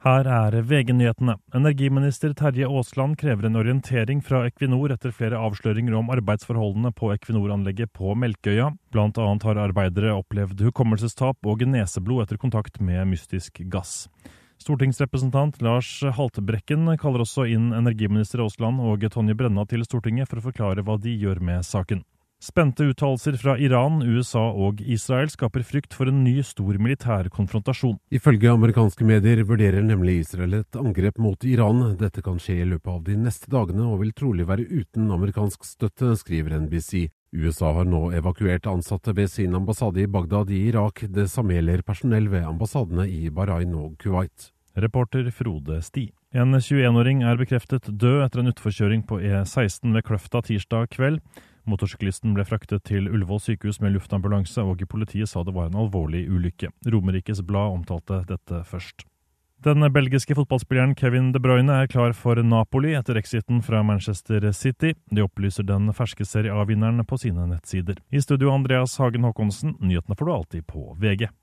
Her VG-nyhetene. Energiminister Terje Aasland krever en orientering fra Equinor etter flere avsløringer om arbeidsforholdene på Equinor-anlegget på Melkøya. Blant annet har arbeidere opplevd hukommelsestap og neseblod etter kontakt med mystisk gass. Stortingsrepresentant Lars Haltbrekken kaller også inn energiminister Aasland og Tonje Brenna til Stortinget for å forklare hva de gjør med saken. Spente uttalelser fra Iran, USA og Israel skaper frykt for en ny stor militær konfrontasjon. Ifølge amerikanske medier vurderer nemlig Israel et angrep mot Iran. Dette kan skje i løpet av de neste dagene og vil trolig være uten amerikansk støtte, skriver NBC. USA har nå evakuert ansatte ved sin ambassade i Bagdad i Irak. Det samme gjelder personell ved ambassadene i Bahrain og Kuwait. Reporter Frode Sti. En 21-åring bekreftet død etter en utforkjøring på E16 ved Kløfta tirsdag kveld. Motorsyklisten ble fraktet til Ullevål sykehus med luftambulanse, og politiet sa det var en alvorlig ulykke. Romerikes Blad omtalte dette først. Den belgiske fotballspilleren Kevin De Bruyne klar for Napoli etter exiten fra Manchester City. Det opplyser den ferske Serie A-vinneren på sine nettsider. I studio Andreas Hagen Håkonsen, nyhetene får du alltid på VG.